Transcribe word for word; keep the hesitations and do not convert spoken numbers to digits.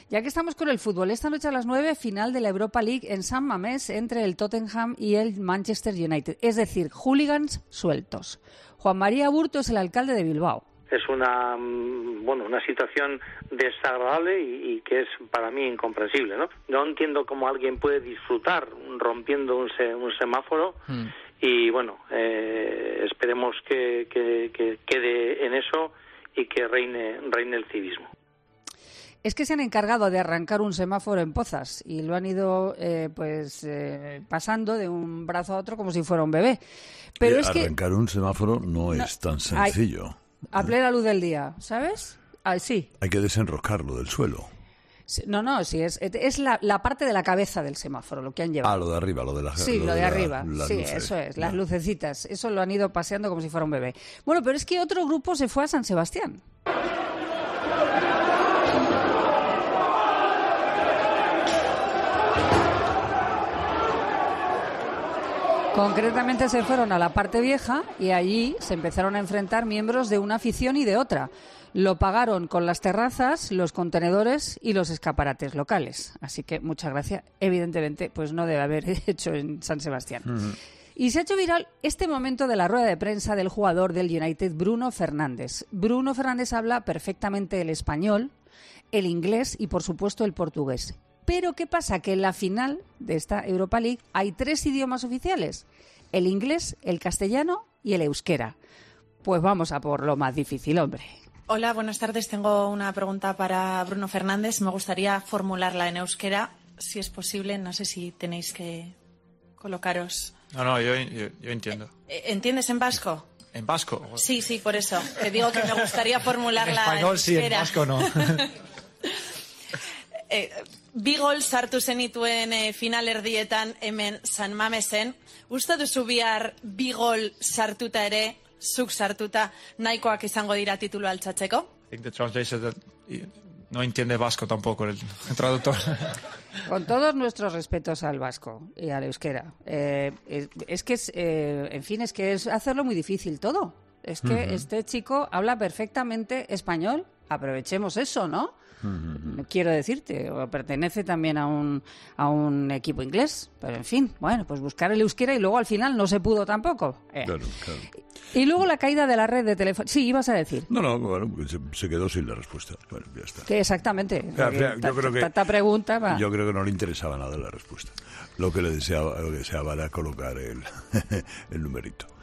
Ya que estamos con el fútbol, esta noche a las nueve, final de la Europa League en San Mamés entre el Tottenham y el Manchester United. Es decir, hooligans sueltos. Juan María Aburto es el alcalde de Bilbao. Es una bueno una situación desagradable y, y que es para mí incomprensible, ¿no? No entiendo cómo alguien puede disfrutar rompiendo un, se, un semáforo mm. y bueno, eh, esperemos que, que, que quede en eso y que reine reine el civismo. Es que se han encargado de arrancar un semáforo en Pozas y lo han ido eh, pues eh, pasando de un brazo a otro como si fuera un bebé. Pero eh, es arrancar que un semáforo no, no es tan sencillo. Hay, a plena luz del día, ¿sabes? Ah, sí. Hay que desenroscarlo del suelo. No, no, sí, es, es la, la parte de la cabeza del semáforo, lo que han llevado. Ah, lo de arriba, lo de la Sí, lo, lo de, de la, arriba, sí, luces. Eso es, las lucecitas, eso lo han ido paseando como si fuera un bebé. Bueno, pero es que otro grupo se fue a San Sebastián. Concretamente se fueron a la parte vieja y allí se empezaron a enfrentar miembros de una afición y de otra. Lo pagaron con las terrazas, los contenedores y los escaparates locales. Así que muchas gracias. Evidentemente, pues no debe haber hecho en San Sebastián. Uh-huh. Y se ha hecho viral este momento de la rueda de prensa del jugador del United, Bruno Fernández. Bruno Fernández habla perfectamente el español, el inglés y, por supuesto, el portugués. Pero ¿qué pasa? Que en la final de esta Europa League hay tres idiomas oficiales. El inglés, el castellano y el euskera. Pues vamos a por lo más difícil, hombre. Hola, buenas tardes. Tengo una pregunta para Bruno Fernández. Me gustaría formularla en euskera, si es posible. No sé si tenéis que colocaros... No, no, yo, yo, yo entiendo. ¿Entiendes en vasco? ¿En vasco? Sí, sí, por eso. Te digo que me gustaría formularla en español, en sí, en vasco no. eh, Bi gol sartu zenituen eh, finalerdietan hemen San Mamesen. Uste duzu bihar bi gol sartuta ere, zuk sartuta, nahikoak izango dira titulu altxatzeko? I think the translation that no entiende vasco tampoco el, el traductor. Con todos nuestros respetos al vasco y al euskera. Eh, es, es que es, eh, en fin, es que es hacerlo muy difícil todo. Es que uh-huh. este chico habla perfectamente español. Aprovechemos eso, ¿no? Uh-huh. Quiero decirte, o pertenece también a un a un equipo inglés, pero en fin, bueno, pues buscar el euskera y luego al final no se pudo tampoco. Eh. Claro, claro. Y luego la caída de la red de teléfono. Sí, ibas a decir. No, no, bueno, se, se quedó sin la respuesta. Bueno, ya está. Que exactamente. O sea, yo ta, creo que tanta pregunta. Va. Yo creo que no le interesaba nada la respuesta. Lo que le deseaba, lo que deseaba era colocar el, el numerito.